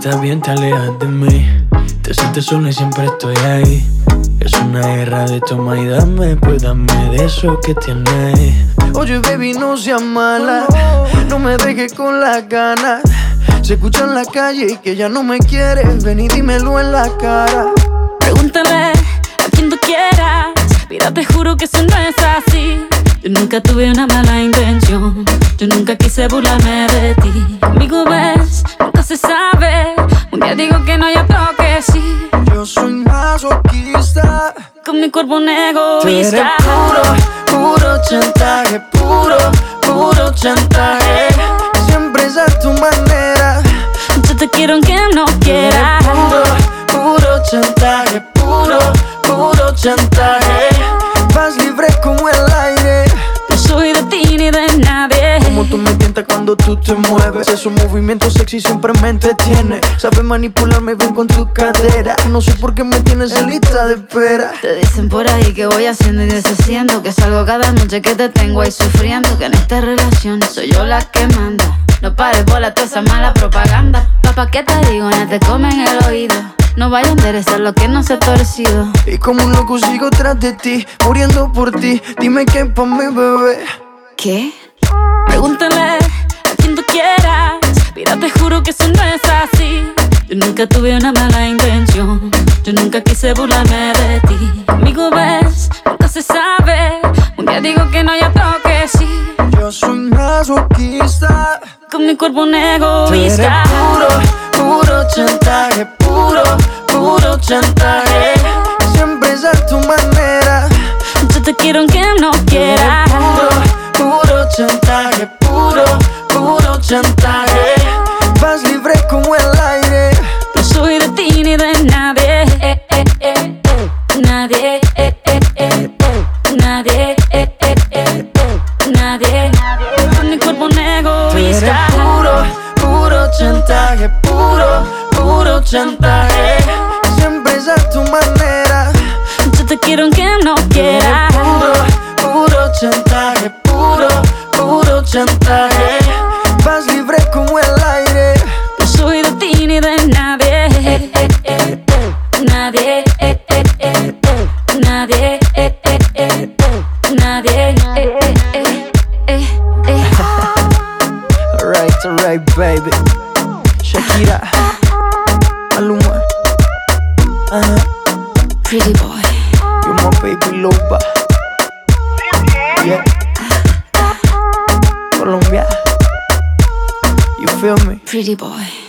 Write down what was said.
estás bien, te alejas de mí. Te sientes sola y siempre estoy ahí. Es una guerra de toma y dame, pues dame de eso que tienes. Oye, baby, no seas mala, no me dejes con las ganas. Se escucha en la calle y que ya no me quieres. Ven y dímelo en la cara. Pregúntale a quien tú quieras. Mira, te juro que eso no es así. Yo nunca tuve una mala intención. Yo nunca quise burlarme de ti. Conmigo ves, nunca se sabe. Un día digo que no, y otro que sí. Yo soy masoquista. Con mi cuerpo un egoísta. Tú eres puro chantaje. Puro chantaje. Siempre es a tu manera. Yo te quiero aunque no quieras. Puro chantaje. Puro chantaje. Vas libre como el aire. No soy de ti ni de nadie. Como tú me tientas cuando tú te mueves. Esos movimientos sexy siempre me entretiene. Sabes manipularme bien con tu cadera. No sé por qué me tienes en lista de espera. Te dicen por ahí que voy haciendo y deshaciendo, que salgo cada noche que te tengo ahí sufriendo, que en esta relación soy yo la que manda. No pares bola toda esa mala propaganda. Papá, ¿qué te digo? Ya te comen el oído. No vaya a enderezar lo que no se ha torcido. Y como un loco sigo tras de ti, muriendo por ti. Dime qué pa' mi bebé. ¿Qué? Pregúntale a quien tú quieras. Mira, te juro que eso no es así. Yo nunca tuve una mala intención. Yo nunca quise burlarme de ti. Conmigo ves, nunca se sabe. Un día digo que no, y otro que sí. Yo soy masoquista. Con mi cuerpo un egoísta. Puro chantaje. Puro chantaje. Siempre es a tu manera. Yo te quiero aunque no quieras. Puro chantaje. Puro chantaje. Vas libre como el aire. No soy de ti ni de nadie. Nadie. Nadie. Nadie. Con mi cuerpo un egoísta. Puro chantaje. Puro chantaje. Siempre es a tu manera. Yo te quiero aunque no quieras. Puro chantaje. Puro chantaje. Vas libre como el aire. No soy de ti ni de nadie. Nadie. Nadie. Nadie. Alright, baby. Shakira, Maluma, Pretty boy. you're my baby loba. Yeah. Colombia, you feel me? Pretty boy.